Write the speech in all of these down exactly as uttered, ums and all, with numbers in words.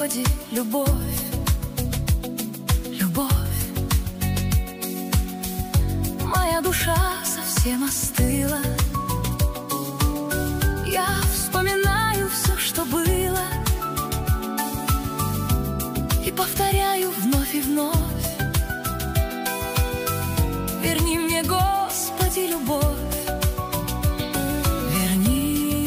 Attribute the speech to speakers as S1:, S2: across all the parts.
S1: Господи, любовь, любовь. Моя душа совсем остыла. Я вспоминаю все, что было, и повторяю вновь и вновь: верни мне, Господи, любовь. Верни,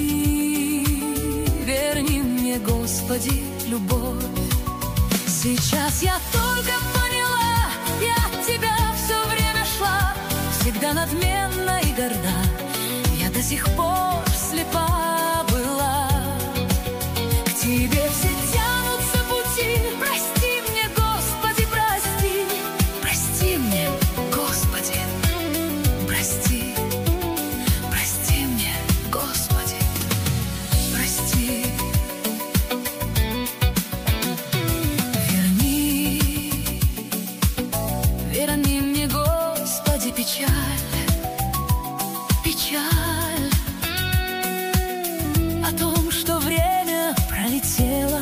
S1: верни мне, Господи, любовь. Сейчас я только поняла, я от Тебя все время шла, всегда надменна и горда, я до сих пор слепа была. К Тебе все тянутся пути, прости мне, Господи, прости. Прости мне, Господи, прости. Прости мне, Господи, прости. Верни, верни мне, Господи, печаль, печаль о том, что время пролетело,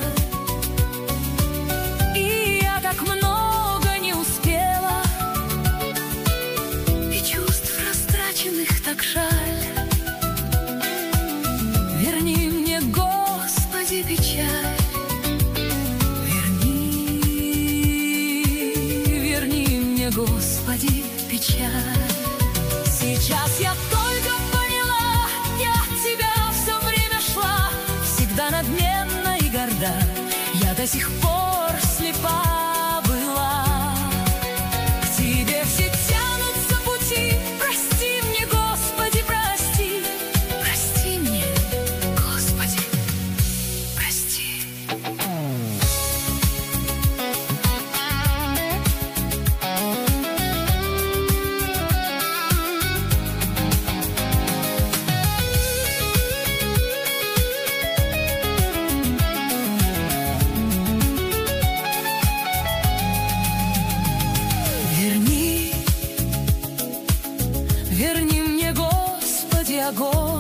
S1: и я так много не успела, и чувств растраченных так жаль. Верни мне, Господи, печаль. Верни, верни мне, Господи, печаль. Сейчас я только поняла, я от Тебя все время шла, всегда надменна и горда, я до сих пор слепа была. К Тебе все тянутся пути, прости мне, Господи, прости. Прости мне, Господи, прости. Верни, верни мне, Господи, огонь.